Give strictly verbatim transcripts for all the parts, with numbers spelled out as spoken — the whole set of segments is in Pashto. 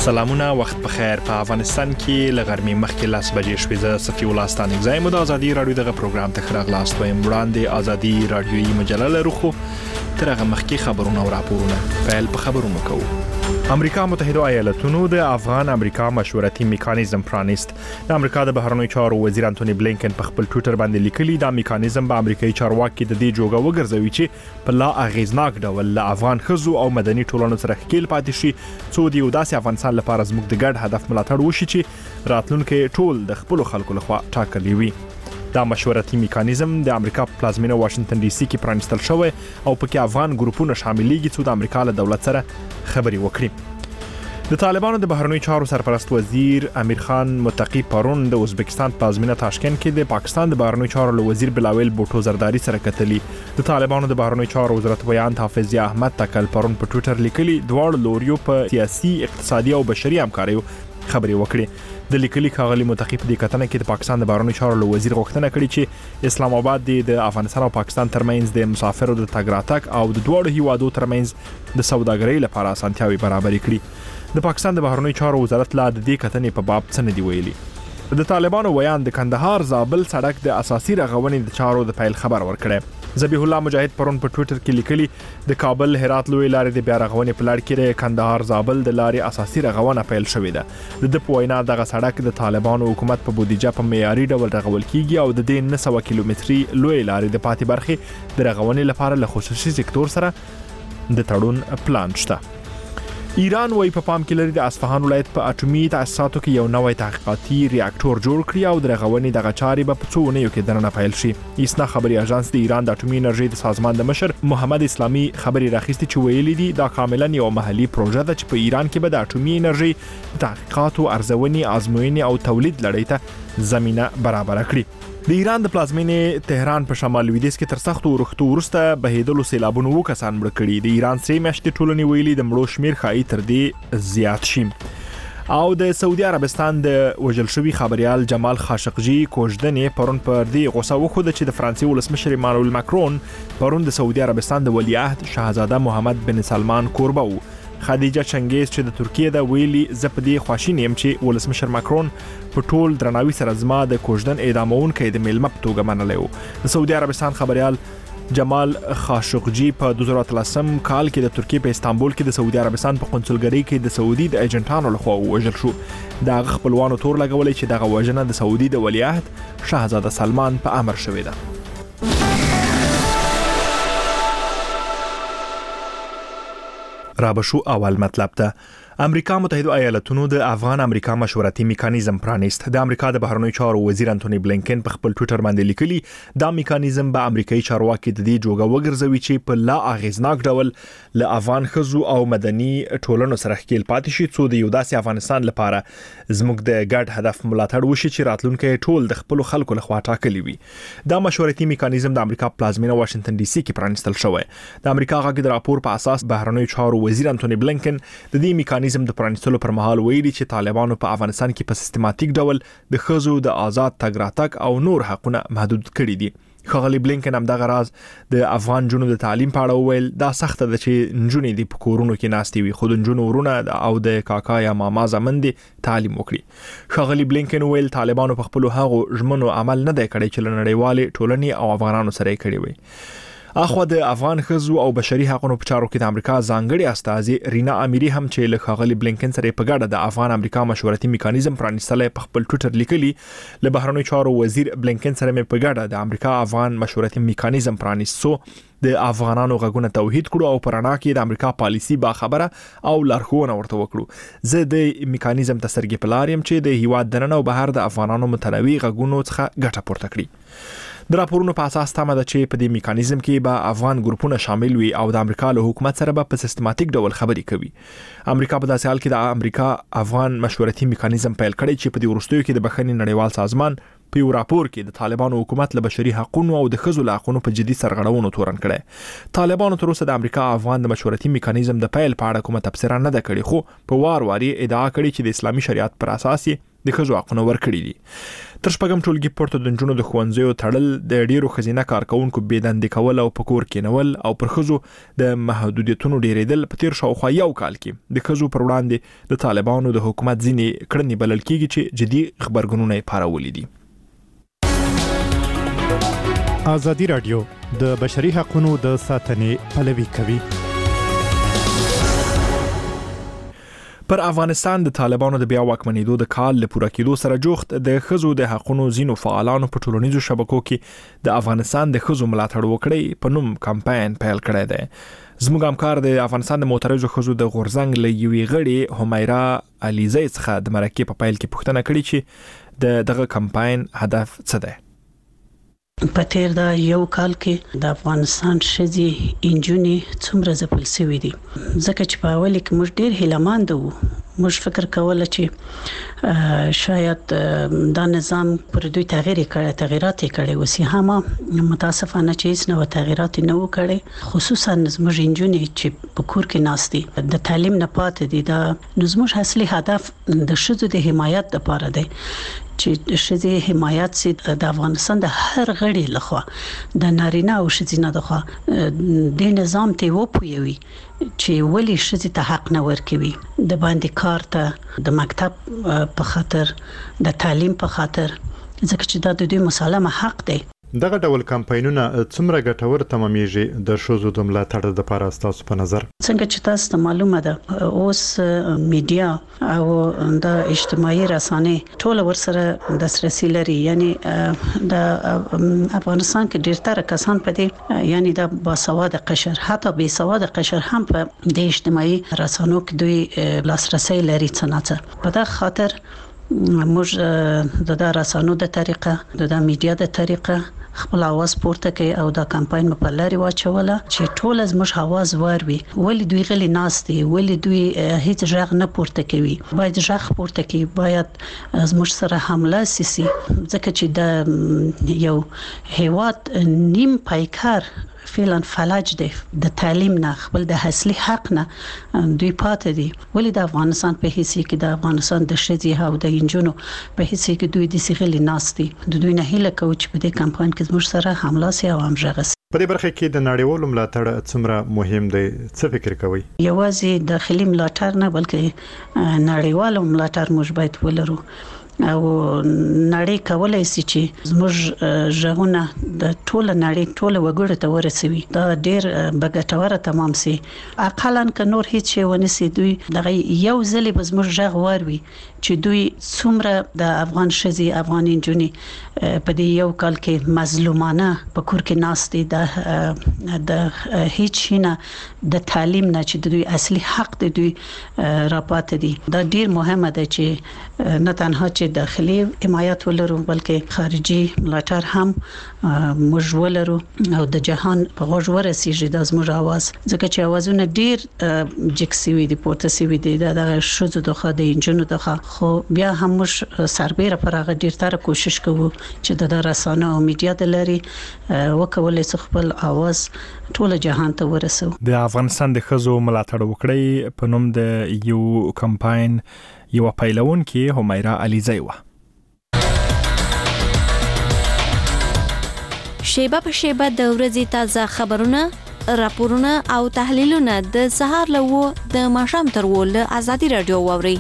سلامونه، وخت بخیر. په افغانستان کې لغرمې مخکې لاس بجې شوې. زه صفي الله ستانک زایم د ازادي رادیو دغه پروګرام ته خراغلاست وایم. وړاندې ازادي رادیویي مجله لرو، خو تر هغه مخکې خبرونه او راپورونه پیل په خبرونو کوو. امریکا متحده ایالاتونو د افغان امریکا مشورتي میکانیزم پرانیست. د امریکا د بهرنیو چارو وزیر انټونی بلینکن په خپل ټوئیټر باندې لیکلي دا میکانیزم به امریکایي چارواکي د دې جوګه وګرځوي چې په لا اغیزناک ډول له افغان خزو او مدني ټولنو سره ښکیل پاتې شي، څو د یو داسې افغانستان لپاره زموږ د ګډ هدف ملاتړ وشي چې راتلونکي ټول د خپل خلکو لخوا ټاکلي وي. دا مشورتي میکانیزم د امریکا په پلازمینه واشنگټن ډي سي کې پرانیستل شوی او پکې افغان ګروپونه شاملېږي چې د امریکا له دولت سره خبرې وکړي. د طالبانو د بهرنیو چارو سرپرست وزیر امیر خان متقی پرون د ازبکستان په پلازمینه تاشکند کې د پاکستان د بهرنیو چارو له وزیر بلاول بوټو زرداری سره کتلي. د طالبانو د بهرنیو چارو وزارت بیان حافظ احمد تکل پرون په ټوئیټر لیکلي دواړو لوریو په سیاسي، اقتصادي او بشري همکاریو خبرې وکړي. د لیکلي ښاغلي متقی په دې کتنه کې د پاکستان د بهرنیو چارو له وزیر غوښتنه کړې چې اسلام آباد د افغانستان او پاکستان ترمنځ د مسافرو د تګ راتګ او د دواړو هیوادو ترمنځ د سوداګرۍ لپاره اسانتیاوي برابرې کړي. د پاکستان د بهرنیو چارو وزارت لا د دې کتنې په باب څه نه دی ویلي. د طالبانو ویان د کندهار زابل سړک د اساسي رغونې د چارو د پیل خبر ورکړي. ذبیح الله مجاهد پرون په ټوئیټر کې لیکلي د کابل هرات لوی لارې د بیا رغونې په لړ کې د کندهار زابل د لارې اساسي رغونه پیل شوې ده. د په وینا دغه سړک د طالبانو حکومت په بودیجه په معیاري ډول رغول کیږي او د دې نه سوه کیلومتري لوی لارې د پاتې برخې د رغونې لپاره له خصوصي سکتور سره د تړون پلان شته. ایران وای په پام کې لري د اصفهان ولایت په اټومي تاسیساتو کې یو نوی تحقیقاتي ریاکټور جوړ کړي او د رغونې دغه چارې به په څو اونیو کې دننه پیل شي. ایسنا خبري اژانس د ایران د اټومي انرژي د سازمان د مشر محمد اسلامي خبري راخیستي چې ویلي دي دا کاملا یو محلي پروژه ده چې په ایران کې به د اټومي انرژي تحقیقاتو، ارزونې، آزموینې او تولید لړۍ ته زمينه برابر کړي. د ایران د پلازمینې تهران په شمال لویدیځ کې تر سختو ورښتو وروسته بهیدلو سیلابونو وو کسان مړه کړي. د ایران سری میاشتې ټولنې ویلي د مړو شمیر ښایي تر دې زیات شي. او د سعودي عربستان د وژل شوي خبريال جمال خاشقجي کوژدنې پرون پر دې غوسه وخوده چې د فرانسې ولسمشر ایمانوئل ماکرون پرون د سعودي عربستان د ولیعهد شاهزاده محمد بن سلمان کوربه وو. خدیجه چنګیز چې د ترکیه د ویلي زه په دې خواشینی یم چې ولسمشر ماکرون په ټول درناوي سره زما د کوژدن اعدامونکو د میلمه په توګه منلی وو. د سعودي عربستان خبريال جمال خاشقجي په دوه زره اتلسم کال کې د ترکیه په استانبول کې د سعودي عربستان په قونسلګرۍ کې د سعودي د ایجنټانو لخوا وژل شو. دا خپلوانو تور لګولې چې دغه وژنه د سعودي د ولیعهد شاهزاده سلمان په امر شوې ده. رابشو اول مطلب ته امریکا متحده ایالاتونو د افغان امریکا مشورتي میکانیزم پرانیست. د امریکا د بهرنیو چارو وزیر انټونی بلینکن په خپل ټوئیټر باندې لیکلي دا میکانیزم به امریکایي چارواکي د دې جوګه وګرځوي چې په لا اغیزناک ډول له افغان خزو او مدني ټولنو سره ښکیل پاتې شي، څو د یو داسې افغانستان لپاره زموږ د ګډ هدف ملاتړ وشي چې راتلونکي ټول د خپل خلکو لخوا ټاکلي وي. دا مشورتي میکانیزم د امریکا پلازمینه واشنگټن ډي سي کې پرانیستل شوی. د امریکا غږ د راپور په اساس بهرنیو چارو وزیر انټونی بلینکن د دې میکانیزم د پرانیستلو پر مهال ویلي چې طالبانو په افغانستان کې په سیستماتیک ډول د خزو د آزاد تګ راتګ او نور حقونه محدود کړي دي. ښاغلي بلینکن هم دغه راز د افغان جنونو د تعلیم په اړه وویل دا سخته ده چې نجونې د کورونو کې ناستې وي خو د نجونو ورونه او د کاکا یا ماما زمن دي تعلیم وکړي. ښاغلي بلینکن ویل طالبانو په خپل هغو ژمنو عمل نه دی کړی چې له نړیوالې ټولنې او افغانانو سره یې کړی وي. اخو د افغان خزو او بشري حقوقو په چارو کې د امریکا ځانګړي استازي رینا امیری هم چې له ښاغلي بلینکن سره په ګډه د افغان امریکا مشورتي میکانیزم پرانیستل په خپل ټوئیټر لیکلي له بهرنیو چارو وزیر بلینکن سره په ګډه د امریکا افغان مشورتي میکانیزم پرانیستو د افغانانو غږونه توحید کړو او پرانا کې د امریکا پالیسی با خبره او لارښوونه ورته وکړو. زه د میکانیزم تسرګي پلاریم چې د هیواد دننه او بهر د افغانانو متنوع غږونو څخه ګټه پورته کړي. د راپورونو په اساس تمه ده چې په دې میکانیزم کې به افغان ګروپونه شامل وي او د امریکا له حکومت سره به په سیستماتیک ډول خبرې کوي. امریکا په داسې حال کې د امریکا افغان مشورتي میکانیزم پیل کړی چې په دې وروستیو کې د بخښنې نړیوال سازمان په یو راپور کې د طالبانو حکومت له بشري حقوقو او د خزو له حقوقو په جدي سرغړونو تورن کړي. طالبانو تر اوسه د امریکا افغان د مشورتي میکانیزم د پیل په اړه کومه تبصره نه ده کړې، خو په وار واري ادعا کړې چې د اسلامي شریعت پر اساس د ښځو حقونه ورکړي دي. تر شپږم ټولګي پورته د نجونو د ښوونځیو تړل، د ډیرو ښځینه کارکونکو بېدندې کول او په کور کېنول او پر ښځو د محدودیتونو ډیریدل په تیر شاوخوا یو کال کې د ښځو پر وړاندې د طالبانو د حکومت ځینې کړنې بلل کېږي چې جدي خبرګونونه یې پارولي دي. ازادي راډیو د بشري حقوقو د ساتنې پلوي کوي. پر افغانستان د طالبانو د بیا واکمنېدو د کال له پوره کېدو سره جوخت د ښځو د حقوقو ځینو فعالانو په ټولنیزو شبکو کې د افغانستان د ښځو ملاتړ وکړي په نوم کمپاین پیل کړی دی. زموږ همکار د افغانستان د معترضو ښځو د غورځنګ له یوې غړي همیرا علیزی څخه د مرکې په پیل کې پوښتنه کړې چې د دغه کمپاین هدف څه دی. په تیر دا یو کال کې د افغانستان ښځې انجونې څومره ځپل شوې دي، ځکه چې په اول کې موږ ډېر هیلهمند وو. موږ فکر کوله چې شاید دا نظام پر دوی تغییر کړي تغیرات کړي وسی، هم متاسفانه چې هیڅ نو تغیرات نه وکړي. خصوصا زموږ انجونې چې په کور کې ناستي د تعلیم نه پاتې دي. دا زموږ اصلي هدف د ښځو د حمایت لپاره دی چې ښځې حمایت سي د افغانستان د هر غړي لخوا د نارینه او ښځینه لخوا د نظام ته وپوي چې ولې ښځې ته حق نه ورکوي، د باندې کار ته، د مکتب په خاطر، د تعلیم په خاطر، ځکه چې دا د دوی مسلمه حق دی. دغه ډول کمپاینونه څومره ګټور تمامېږي د ښځو د ملاتړ لپاره ستاسو په نظر؟ څنګه چې تاسو ته معلومه ده اوس میډیا او د اجتماعي رسانې ټول ورسره دسترسي لري. یعنی د افغانستان کې ډېر تر کسان په دې یعنی د باسواده قشر حتی بې سواده قشر هم په د اجتماعي رسانو کې دوی لاسرسي لري. څنګه په دا خاطر موږ د رسانو د طریقه د میډیا د طریقه خپل आवाज پورته کوي او دا کمپاین په لاري واچوله چې ټول از موږ आवाज وروي. ولې دوی غلي ناستي، ولې دوی هیڅ ژغ نه پورته کوي؟ باید ژغ پورته کوي، باید از موږ سره حمله سي، ځکه چې د یو هیواد نیم پایکار فعلا فلج دی د تعلیم نه، خپل د اصلي حق نه دوی پاتې دي. ولې د افغانستان په هیڅ کې د افغانستان د ښځې او د انجونو په هیڅ کې دوی د سیغلي ناستي د دوی نه هیله کوي چې په دې کمپاین کې زموږ سره حمله سي او همغږي سي. په دې برخه کې د نړیوالو ملاتړ څومره مهم دی؟ څه فکر کوئ؟ یوازې داخلي ملاتړ نه بلکې نړیوالو ملاتړ موږ باید ولرو او نړۍ کولای شي چې زموږ ژغونه د ټوله نړۍ ټوله وګړو ته ورسوي. دا ډېر بګټوره تمام سي. اقلا که نور هیڅ شي ونسي، دوی دغه یو ځلې به زموږ ژغ وروي چې دوی څومره د افغان ښځې افغان انجونې په دې یو کال کې مظلومانه په کور کې ناستي د د هیڅ نه د تعلیم نه چې دوی اصلي حق دی دوی راپاتې دي. دا ډېر مهمه ده چې نه تنها چې داخلي حمایت ولرو بلکې خارجي ملاتړ هم موږ ولرو او د جهان په غوږ ورسیږي د زموږ आवाज، ځکه چې आवाजونه ډېر جکسوي دي پورته سوي دي د ښځو دغه د انجونو دغه، خو بیا هم موږ سربېره پر هغه ډېر تر کوشش کوو چې د رسانو او میډیا د لري وکولای شي خپل आवाज ټول جهان ته ورسو. د افغانستان د ښځو ملاتړ وکړي په نوم د یو کمپاین یو پیلون کې همیرا علیزی و. شیبه په شیبه د ورځې تازه خبرونه، راپورونه او تحلیلونه د سهار له و د ماښام تر و له ازادي رادیو واوري.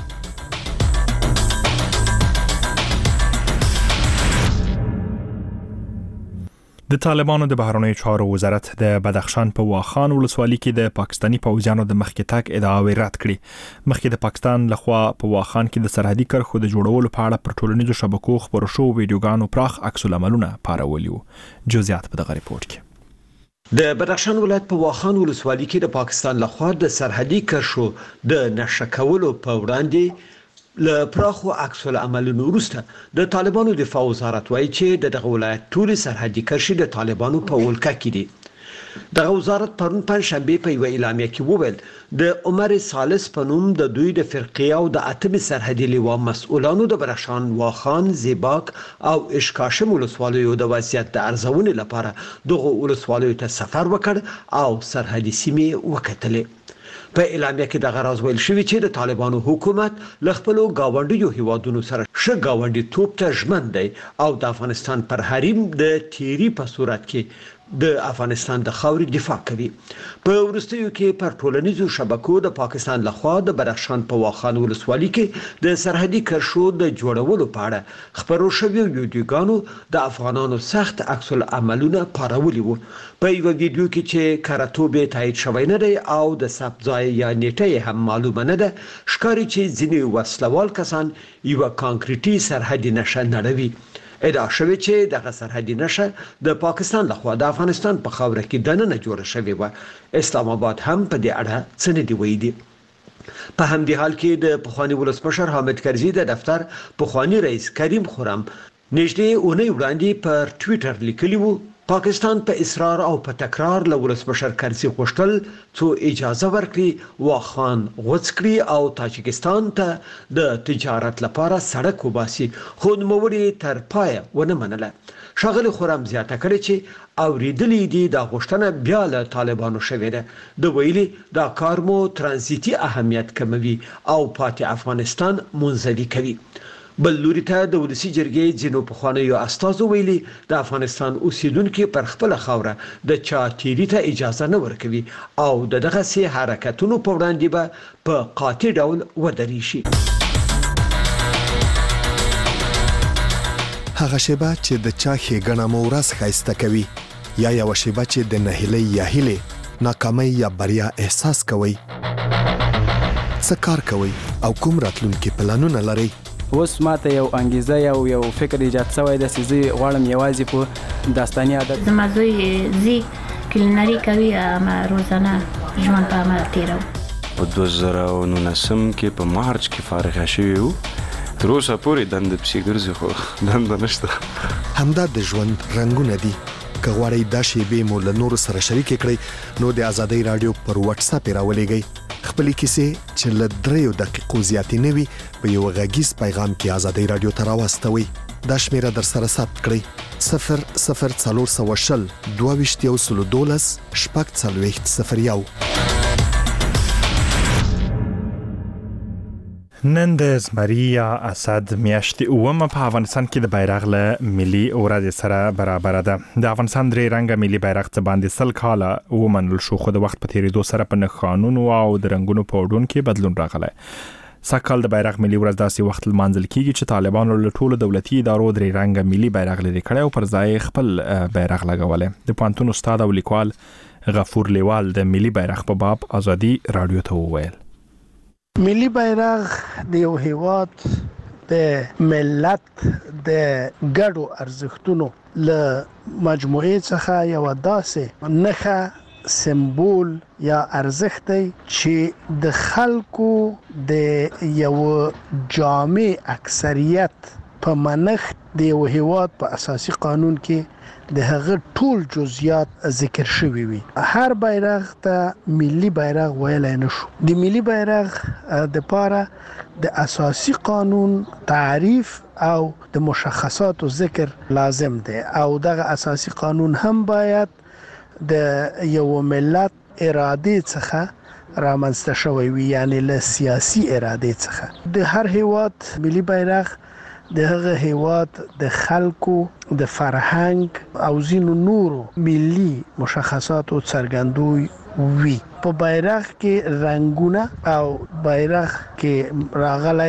د طالبانو د بهرنیو چارو وزارت د بدخشان په واخان ولسوالۍ کې د پاکستانی پوځیانو د مخکې تګ ادعاوې رد کړې. مخکې د پاکستان لخوا په واخان کې د سرحدي کرښو د جوړولو په اړه پر ټولنیزو شبکو خبرو شو ویډیوګانو پراخ عکس العملونه پارولي وو. جزئیات په دغه ریپورت کې. د بدخشان ولایت په واخان ولسوالۍ کې د پاکستان لخوا د سرحدي کرښو د نشه کولو په وړاندې له پراخو عکس العملونو وروسته د طالبانو دفاع وزارت وایي چې دغه ولایت ټول سرحدي کرښې د طالبانو په ولکه کې دي. دغه وزارت پرون پنځشنبه په یو اعلامیه کې وویل د عمر ثالث په نوم د دوی د فرقې او د اتم سرحدي لیوا مسؤلانو د بدخشان، واخان، زیباک او اشکاشم ولسوالیو د وضعیت د ارزونې لپاره دغه ولسوالیو ته سفر وکړ او سرحدي سیمې وکتلې. په اعلامیه کې د غراز ویل شوی چې د طالبانو حکومت ل خپل گاونډیو هیوادونو سره ش گاونډي توپ ته ژمن دی او د افغانستان پر حریم د تیری په صورت کې د افغانستان د خاورې دفاع کوي. په ورستیو کې پر ټولنیزو شبکو د پاکستان لخوا د بدخشان په واخان ولسوالۍ کې د سرحدي کرښو د جوړولو په اړه خبرو شوی ویډیوګانو د افغانانو سخت عکس العملونه پارولي وو. په یو ویډیو کې چې کاراتوبه تایید شوی نه دی او د ثبت ځای یا نیټه هم معلومه نه ده، ښکاري چې ځینې وسلوال کسان یو کانکریټي سرحدي نشه نړوي. ادعا شوی چې دغه سرحدي نشه د پاکستان لخوا د افغانستان په خاوره کې دننه جوړه شوې و. اسلام آباد هم په دې اړه څه نه دی ویلي. په همدې حال کې د پخوانی ولسمشر حامد کرزي د دفتر پخوانی رئیس کریم خرم نږدې اونۍ وړاندې پر ټوئیټر لیکلی وو پاکستان په اصرار او په تکرار له ولسمشر کرزي غوښتل څو اجازه ورکړي واخان غوڅ کړي او تاجکستان ته د تجارت لپاره سړک وباسي، خو نوموړي تر پایه ونه منله. ښاغلي خرم زیاته کړې چې اوریدلې دي د غوښتنه بیا له طالبانو شوې ده. د ویلي دا کار مو ترانزیتي اهمیت کموي او پاتې افغانستان منزوي کوي. بل لوري ته د ولسی جرګې ځینو پخوانیو استازو ویلي د افغانستان اوسیدونکو پر خپل خاوره د چا تیری ته اجازه نه ورکوي او دغه سي حرکتونو په وړاندې به په قاطع ډول ودرې شي. هغه شیبه چې د چا ښېګڼه مو ورځ ښایسته کوي یا یوه شیبه چې د نهیلۍ یا هیلې ناکامۍ یا بریا احساس کوئ، څه کار کوئ او کوم راتلونکي پلانونه لرئ؟ اوس ماته یو انګیزه یو یو فکر ایجاد شوی د سيزي غواړم یوازې په داستاني عادت زما زوی زی کلینری کوي ما روزانه ژوند په عمل تیرو. په دوه زره او نولسم کې په مارچ کې فارغ شوی وو، تر اوسه پورې دند پسې ګرځي خو دند نشته. همدا د ژوند رنگونه دي. که غواړئ دا شیبې مو له نورو سره شریکې کړئ نو د ازادۍ رادیو پر واتس اپ راولېږئ. خپلې کیسې چې له دریو دقیقو زیاتې نه وي په یو غږیز پیغام کې ازادۍ رادیو ته راواستوئ. دا شمیره در سره ثبت کړئ: صفر صفر څلور سوه شل دوه ویشت یو سلو دولس شپږ څلوېښت صفر یو. نن د زمري یا اسد میاشتې اومه په افغانستان کې د بیرغ له ملي ورځ سره برابر ده. د افغانستان درې رنګه ملي بیرغ څخه باندې سل کاله ومنل شو، خو د وخت په تیریدو سره په نښانونو او د رنګونو په وډون کې بدلون راغلی. سږکال د بیرغ ملي ورځ داسې وخت لمانځل کیږي چې طالبانو له ټولو دولتي ادارو درې رنګه ملي بیرغ لرې کړی او پر ځای خپل بیرغ لګولی. د پوهنتون استاد او لیکوال غفور لیوال د ملي بیرغ په باب ازادي رادیو ته وویل: ملي بیرغ د یو هیواد د ملت د ګډو ارزښتونو له مجموعې څخه یو داسې نښه سمبول یا ارزښت دی چې د خلکو د یو جامع اکثریت په منښت د یو هیواد په اساسي قانون کې د هغه ټول جزئیات ذکر شوی وي. هر بیرغ ته ملي بیرغ ویلای نشو. د ملي بیرغ د پاره د اساسي قانون تعریف او د مشخصاتو ذکر لازم دی او دغه اساسي قانون هم باید د یو ملت اراده څخه رامنځته شوی وي، یعنی له سیاسي اراده څخه. د هر هیواد ملي بیرغ د هغه هیواد د خلکو د فرهنګ او ځینو نورو ملي مشخصاتو څرګندوي وي. په بیرغ کې رنگونه او بیرغ کې راغلي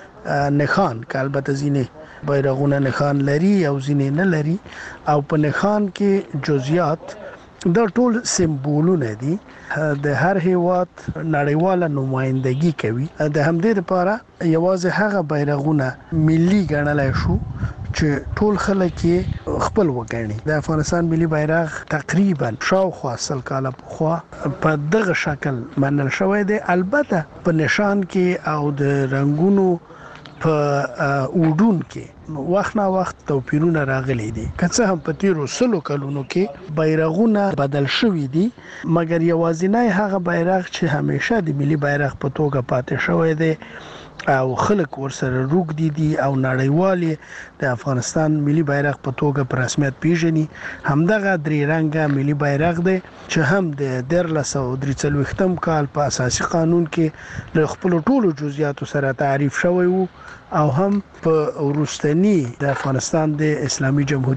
نښان، که البته ځینې بیرغونه نښان لري او ځینې نه لري، او په نښان کې جزئیات دا ټول سمبولونه دي د هر هیواد نړیواله نمائندګي کوي. د همدې لپاره یوازې هغه بیرغونه ملي ګڼلای شو چې ټول خلک یې خپل وګڼي. د افغانستان ملي بیرغ تقریبا شاوخوا سل کاله پخوا په دغه شکل منل شوی دی. البته په نشان کې او د رنگونو په وډون کې وخت نه وخت توپیرونه راغلي دي. که څه هم په تیرو سلو کلونو کې بیرغونه بدل شوي دي، مګر یوازینی هغه بیرغ چې همیشه د ملي بیرغ په توګه پاتې شوی دی او خلک ورسره روغدي دي او نړیوالې د افغانستان ملي بیرغ په توګه په رسمیت پیژني. همدغه درې رنګه ملي بیرغ دی چې هم د دیرلس او درې څلوېښتم کال په اساسي قانون کې له خپل ټولو جزئیاتو سره تعریف شوی وو او هم په وروستنی د افغانستان د اسلامي جمهوریت